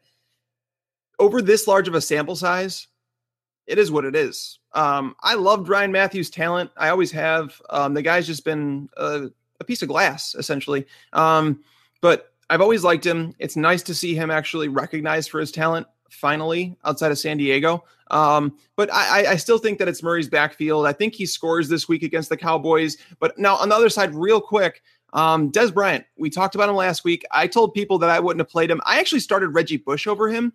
over this large of a sample size, it is what it is. Um, I loved Ryan Matthews' talent. I always have. Um, the guy's just been a, a piece of glass, essentially. Um, but I've always liked him. It's nice to see him actually recognized for his talent, finally, outside of San Diego. Um, but I, I still think that it's Murray's backfield. I think he scores this week against the Cowboys. But now on the other side, real quick, um, Dez Bryant, we talked about him last week. I told people that I wouldn't have played him. I actually started Reggie Bush over him.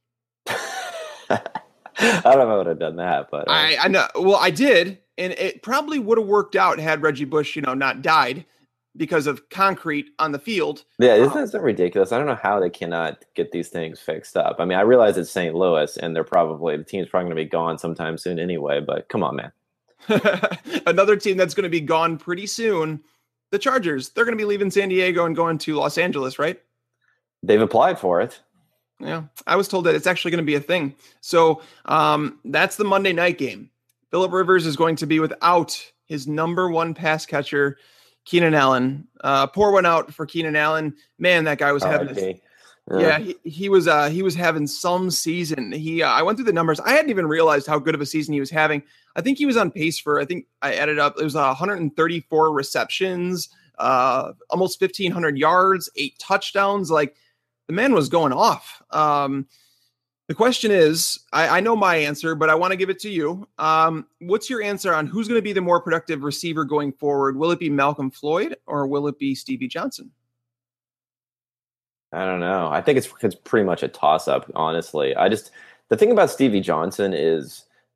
I don't know if I would have done that, but uh... I, I know. Well, I did, and it probably would have worked out had Reggie Bush, you know, not died because of concrete on the field. Yeah, isn't that so ridiculous? I don't know how they cannot get these things fixed up. I mean, I realize it's Saint Louis, and they're probably the team's probably going to be gone sometime soon anyway. But come on, man. Another team that's going to be gone pretty soon, the Chargers. They're going to be leaving San Diego and going to Los Angeles, right? They've applied for it. Yeah, I was told that it's actually going to be a thing. So um, that's the Monday night game. Phillip Rivers is going to be without his number one pass catcher, Keenan Allen. Uh, pour one out for Keenan Allen. Man, that guy was oh, having. okay. A, yeah, he, he was. Uh, he was having some season. He. Uh, I went through the numbers. I hadn't even realized how good of a season he was having. I think he was on pace for. I think I added up. It was uh, one hundred thirty-four receptions, uh, almost fifteen hundred yards, eight touchdowns. Like. The man was going off. Um, the question is, I, I know my answer, but I want to give it to you. Um, what's your answer on who's going to be the more productive receiver going forward? Will it be Malcolm Floyd or will it be Stevie Johnson? I don't know. I think it's it's pretty much a toss-up, honestly. I just the thing about Stevie Johnson is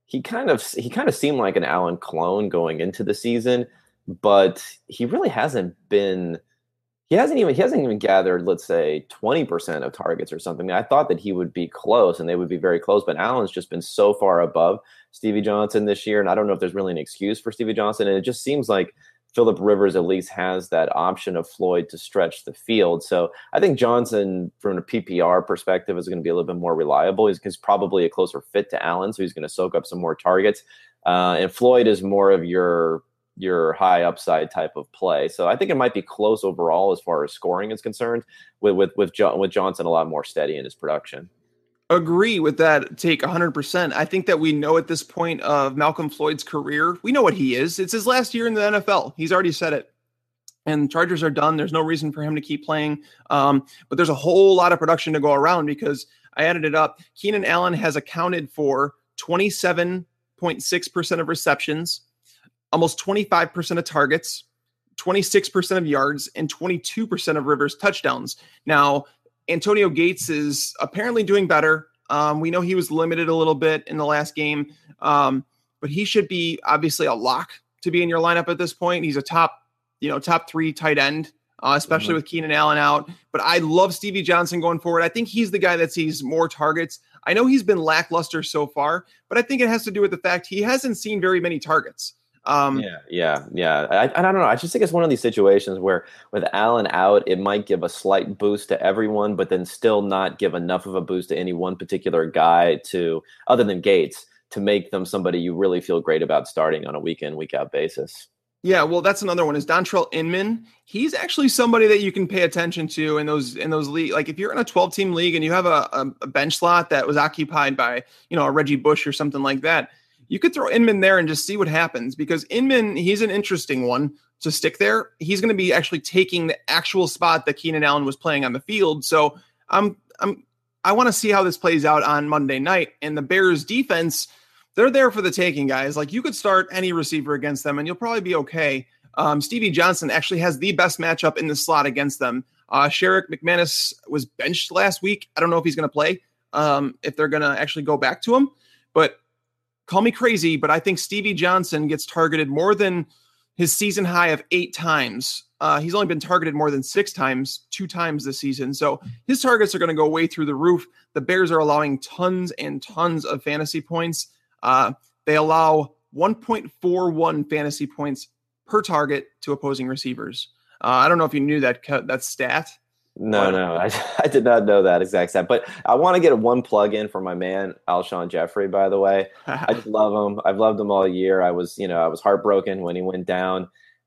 he kind of he kind of seemed like an Allen clone going into the season, but he really hasn't been. He hasn't even he hasn't even gathered, let's say, twenty percent of targets or something. I thought that he would be close and they would be very close, but Allen's just been so far above Stevie Johnson this year. And I don't know if there's really an excuse for Stevie Johnson. And it just seems like Phillip Rivers at least has that option of Floyd to stretch the field. So I think Johnson, from a P P R perspective, is going to be a little bit more reliable. He's, he's probably a closer fit to Allen, so he's going to soak up some more targets. Uh, and Floyd is more of your your high upside type of play. So I think it might be close overall as far as scoring is concerned, with with with, jo- with Johnson a lot more steady in his production. Agree with that take one hundred percent. I think that we know at this point of Malcolm Floyd's career, we know what he is. It's his last year in the N F L. He's already said it. And Chargers are done. There's no reason for him to keep playing. Um, but there's a whole lot of production to go around because I added it up. Keenan Allen has accounted for twenty-seven point six percent of receptions, almost twenty-five percent of targets, twenty-six percent of yards, and twenty-two percent of Rivers touchdowns. Now, Antonio Gates is apparently doing better. Um, we know he was limited a little bit in the last game, um, but he should be obviously a lock to be in your lineup at this point. He's a top, you know, top three tight end, uh, especially mm-hmm. with Keenan Allen out. But I love Stevie Johnson going forward. I think he's the guy that sees more targets. I know he's been lackluster so far, but I think it has to do with the fact he hasn't seen very many targets. Um, yeah, yeah, yeah. I, I don't know. I just think it's one of these situations where with Allen out, it might give a slight boost to everyone, but then still not give enough of a boost to any one particular guy to, other than Gates, to make them somebody you really feel great about starting on a week in, week out basis. Yeah, well, that's another one is Dontrell Inman. He's actually somebody that you can pay attention to in those in those league. Like if you're in a twelve team league and you have a, a, a bench slot that was occupied by, you know, a Reggie Bush or something like that, you could throw Inman there and just see what happens because Inman, he's an interesting one to stick there. He's going to be actually taking the actual spot that Keenan Allen was playing on the field. So I'm I'm I want to see how this plays out on Monday night. And the Bears defense, they're there for the taking, guys. Like you could start any receiver against them and you'll probably be okay. Um, Stevie Johnson actually has the best matchup in the slot against them. Uh, Sherrick McManus was benched last week. I don't know if he's going to play, um, if they're going to actually go back to him, but call me crazy, but I think Stevie Johnson gets targeted more than his season high of eight times. Uh, he's only been targeted more than six times, two times this season. So his targets are going to go way through the roof. The Bears are allowing tons and tons of fantasy points. Uh, they allow one point four one fantasy points per target to opposing receivers. Uh, I don't know if you knew that that stat. No, no, I, I did not know that exact stat. But I want to get a one plug in for my man Alshon Jeffrey. By the way, I just love him. I've loved him all year. I was, you know, I was heartbroken when he went down.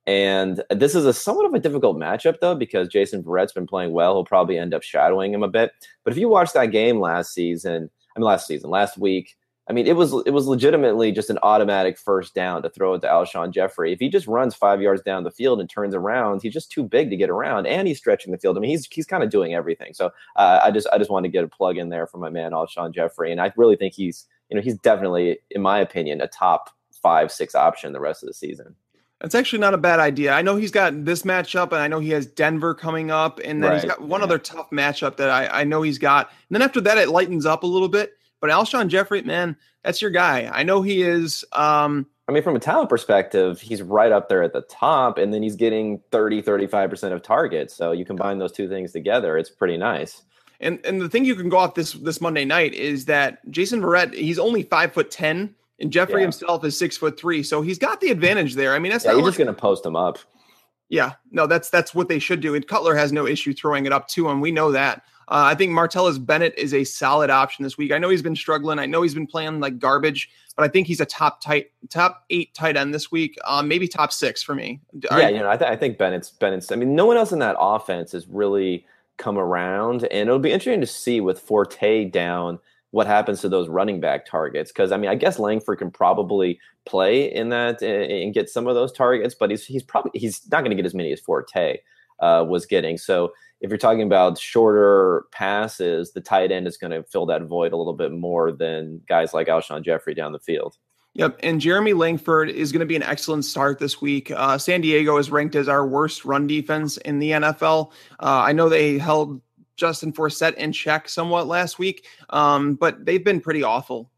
And this is a somewhat of a difficult matchup though because Jason Verrett's been playing well. He'll probably end up shadowing him a bit. But if you watch that game last season, I mean last season, last week. I mean, it was it was legitimately just an automatic first down to throw it to Alshon Jeffrey. If he just runs five yards down the field and turns around, he's just too big to get around, and he's stretching the field. I mean, he's he's kind of doing everything. So uh, I just I just want to get a plug in there for my man Alshon Jeffrey, and I really think he's you know he's definitely, in my opinion, a top five six option the rest of the season. That's actually not a bad idea. I know he's got this matchup, and I know he has Denver coming up, and then right. he's got one yeah. other tough matchup that I, I know he's got. And then after that, it lightens up a little bit. But Alshon Jeffrey, man, that's your guy. I know he is. Um, I mean, from a talent perspective, he's right up there at the top, and then he's getting thirty, thirty-five percent of targets. So you combine those two things together, it's pretty nice. And and the thing you can go off this this Monday night is that Jason Verrett, he's only five foot ten, and Jeffrey yeah. himself is six foot three. So he's got the advantage there. I mean, that's yeah, not you're like, just going to post him up. Yeah, no, that's that's what they should do. And Cutler has no issue throwing it up to him. We know that. Uh, I think Martellus Bennett is a solid option this week. I know he's been struggling. I know he's been playing like garbage, but I think he's a top tight, top eight tight end this week. Um, maybe top six for me. Are yeah, you know, I, th- I think Bennett's Bennett's. I mean, no one else in that offense has really come around, and it'll be interesting to see with Forte down what happens to those running back targets. Because I mean, I guess Langford can probably play in that and, and get some of those targets, but he's he's probably he's not going to get as many as Forte uh, was getting. So if you're talking about shorter passes, the tight end is going to fill that void a little bit more than guys like Alshon Jeffrey down the field. Yep, and Jeremy Langford is going to be an excellent start this week. Uh, San Diego is ranked as our worst run defense in the N F L. Uh, I know they held Justin Forsett in check somewhat last week, um, but they've been pretty awful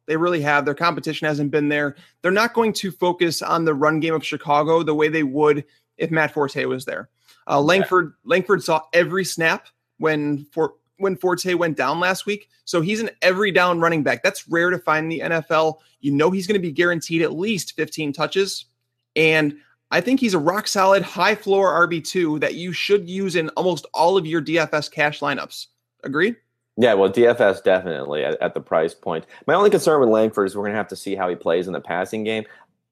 They really have. Their competition hasn't been there. They're not going to focus on the run game of Chicago the way they would if Matt Forte was there. Uh, Langford yeah. Langford saw every snap when for, when Forte went down last week. So he's an every down running back. That's rare to find in the N F L. You know he's going to be guaranteed at least fifteen touches. And I think he's a rock solid, high floor R B two that you should use in almost all of your D F S cash lineups. Agreed? Yeah, well, D F S definitely at, at the price point. My only concern with Langford is we're going to have to see how he plays in the passing game.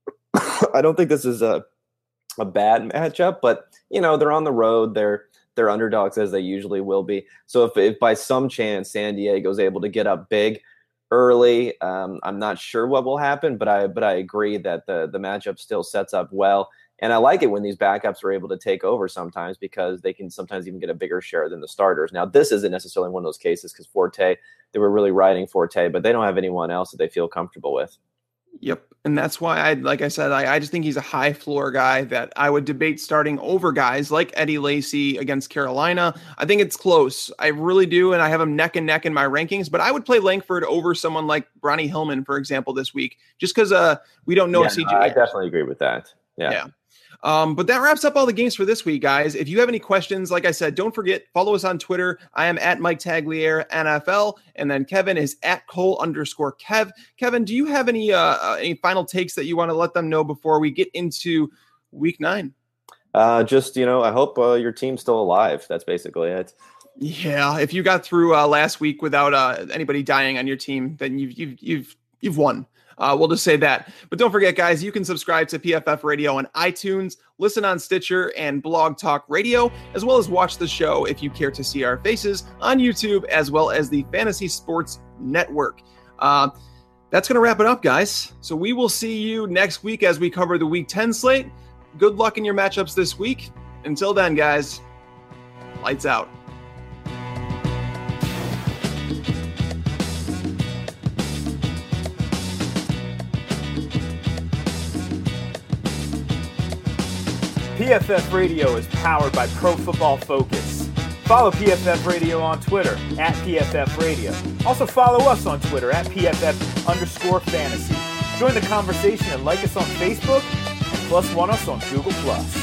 I don't think this is a a bad matchup, but you know, they're on the road. They're they're underdogs as they usually will be. So if, if by some chance San Diego is able to get up big early, um, I'm not sure what will happen, but I but I agree that the the matchup still sets up well. And I like it when these backups are able to take over sometimes because they can sometimes even get a bigger share than the starters. Now, this isn't necessarily one of those cases because Forte, they were really riding Forte, but they don't have anyone else that they feel comfortable with. Yep. And that's why I, like I said, I, I just think he's a high floor guy that I would debate starting over guys like Eddie Lacy against Carolina. I think it's close. I really do. And I have him neck and neck in my rankings, but I would play Langford over someone like Bronny Hillman, for example, this week, just because uh, we don't know yeah, if C J. No, I definitely agree with that. Yeah. Yeah. Um, but that wraps up all the games for this week, guys. If you have any questions, like I said, don't forget, follow us on Twitter. I am at Mike Tagliere N F L, and then Kevin is at Cole underscore Kev. Kevin, do you have any uh, any final takes that you want to let them know before we get into week nine? Uh, just, you know, I hope uh, your team's still alive. That's basically it. Yeah, if you got through uh, last week without uh, anybody dying on your team, then you've you've you've you've won. Uh, we'll just say that. But don't forget, guys, you can subscribe to P F F Radio on iTunes, listen on Stitcher and Blog Talk Radio, as well as watch the show if you care to see our faces on YouTube, as well as the Fantasy Sports Network. Uh, that's going to wrap it up, guys. So we will see you next week as we cover the Week ten slate. Good luck in your matchups this week. Until then, guys, lights out. P F F Radio is powered by Pro Football Focus. Follow P F F Radio on Twitter at P F F Radio. Also follow us on Twitter at P F F underscore fantasy. Join the conversation and like us on Facebook and plus one us on Google Plus.